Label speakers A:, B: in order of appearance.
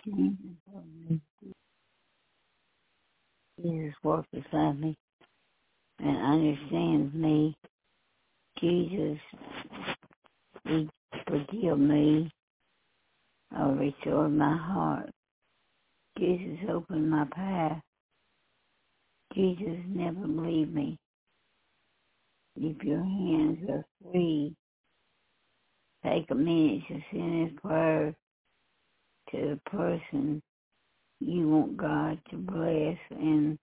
A: Jesus walks beside me and understands me. Jesus, He forgive me or restore my heart. Jesus, open my path. Jesus, never leave me. If your hands are free, take a minute to send a prayer to the person you want God to bless. And